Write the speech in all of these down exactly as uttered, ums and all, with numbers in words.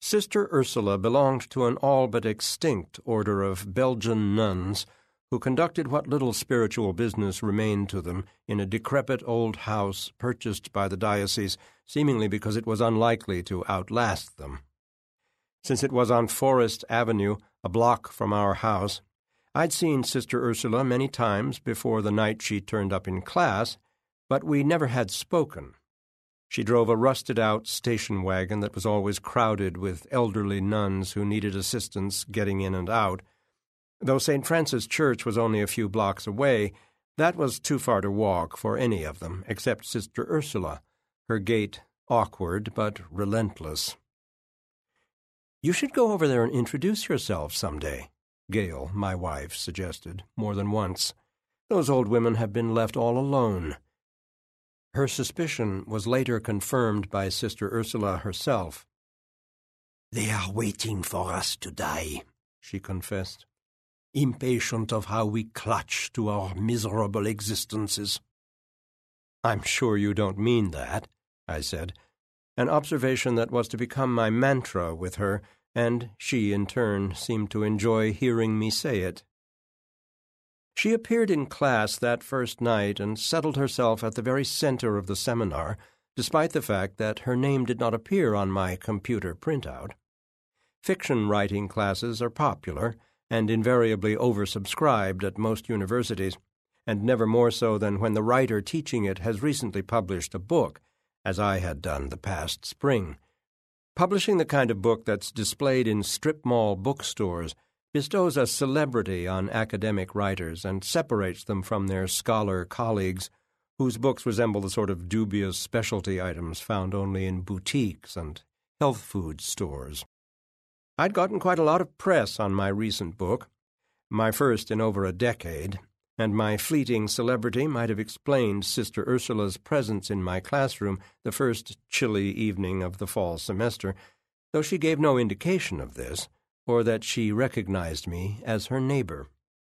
Sister Ursula belonged to an all but extinct order of Belgian nuns who conducted what little spiritual business remained to them in a decrepit old house purchased by the diocese, seemingly because it was unlikely to outlast them. Since it was on Forest Avenue, a block from our house, I'd seen Sister Ursula many times before the night she turned up in class, but we never had spoken. She drove a rusted-out station wagon that was always crowded with elderly nuns who needed assistance getting in and out. Though Saint Francis Church was only a few blocks away, that was too far to walk for any of them, except Sister Ursula, her gait awkward but relentless. "You should go over there and introduce yourself some day," Gail, my wife, suggested more than once. "Those old women have been left all alone." Her suspicion was later confirmed by Sister Ursula herself. "They are waiting for us to die," she confessed, "impatient of how we clutch to our miserable existences." "I'm sure you don't mean that," I said, an observation that was to become my mantra with her, and she, in turn, seemed to enjoy hearing me say it. She appeared in class that first night and settled herself at the very center of the seminar, despite the fact that her name did not appear on my computer printout. Fiction writing classes are popular and invariably oversubscribed at most universities, and never more so than when the writer teaching it has recently published a book, as I had done the past spring. Publishing the kind of book that's displayed in strip mall bookstores bestows a celebrity on academic writers and separates them from their scholar colleagues, whose books resemble the sort of dubious specialty items found only in boutiques and health food stores. I'd gotten quite a lot of press on my recent book, my first in over a decade, and my fleeting celebrity might have explained Sister Ursula's presence in my classroom the first chilly evening of the fall semester, though she gave no indication of this, or that she recognized me as her neighbor.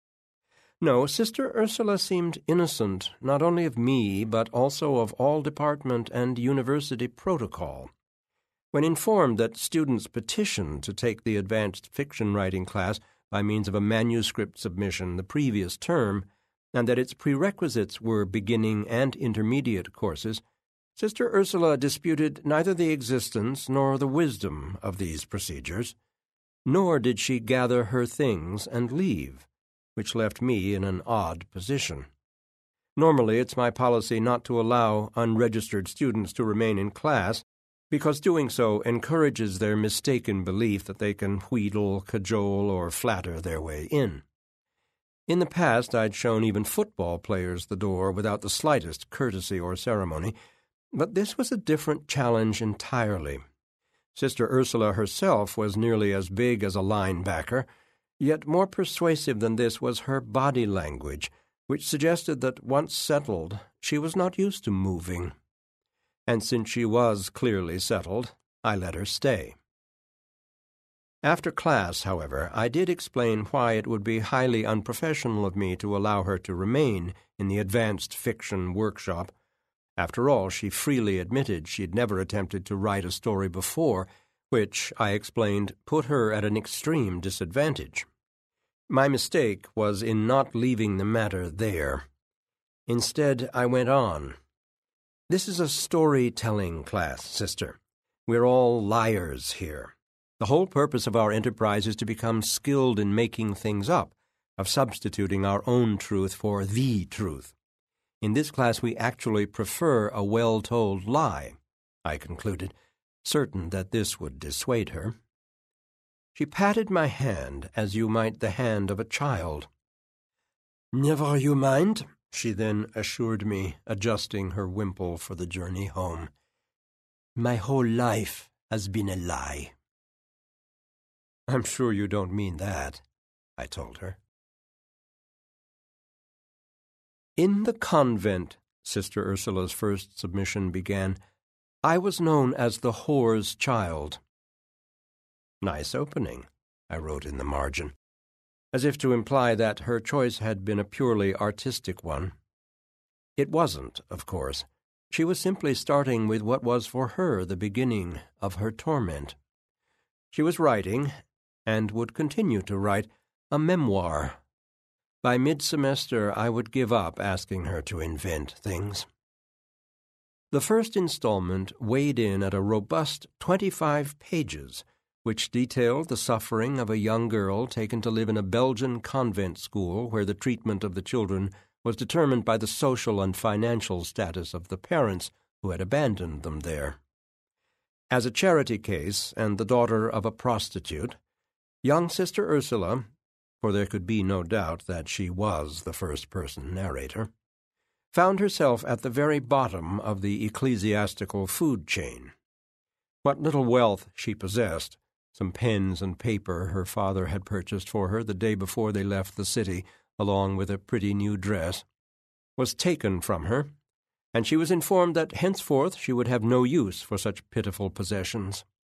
No, Sister Ursula seemed innocent not only of me, but also of all department and university protocol. When informed that students petitioned to take the advanced fiction writing class by means of a manuscript submission the previous term, and that its prerequisites were beginning and intermediate courses, Sister Ursula disputed neither the existence nor the wisdom of these procedures. Nor did she gather her things and leave, which left me in an odd position. Normally, it's my policy not to allow unregistered students to remain in class, because doing so encourages their mistaken belief that they can wheedle, cajole, or flatter their way in. In the past, I'd shown even football players the door without the slightest courtesy or ceremony, but this was a different challenge entirely. Sister Ursula herself was nearly as big as a linebacker, yet more persuasive than this was her body language, which suggested that once settled, she was not used to moving. And since she was clearly settled, I let her stay. After class, however, I did explain why it would be highly unprofessional of me to allow her to remain in the advanced fiction workshop. After all, she freely admitted she'd never attempted to write a story before, which, I explained, put her at an extreme disadvantage. My mistake was in not leaving the matter there. Instead, I went on. "This is a storytelling class, sister. We're all liars here. The whole purpose of our enterprise is to become skilled in making things up, of substituting our own truth for the truth. In this class we actually prefer a well-told lie," I concluded, certain that this would dissuade her. She patted my hand as you might the hand of a child. "Never you mind," she then assured me, adjusting her wimple for the journey home. "My whole life has been a lie." "I'm sure you don't mean that," I told her. "In the convent," Sister Ursula's first submission began, "I was known as the whore's child." "Nice opening," I wrote in the margin, as if to imply that her choice had been a purely artistic one. It wasn't, of course. She was simply starting with what was for her the beginning of her torment. She was writing, and would continue to write, a memoir. By mid-semester I would give up asking her to invent things. The first installment weighed in at a robust twenty-five pages, which detailed the suffering of a young girl taken to live in a Belgian convent school where the treatment of the children was determined by the social and financial status of the parents who had abandoned them there. As a charity case and the daughter of a prostitute, young Sister Ursula, for there could be no doubt that she was the first-person narrator, found herself at the very bottom of the ecclesiastical food chain. What little wealth she possessed, some pens and paper her father had purchased for her the day before they left the city, along with a pretty new dress, was taken from her, and she was informed that henceforth she would have no use for such pitiful possessions.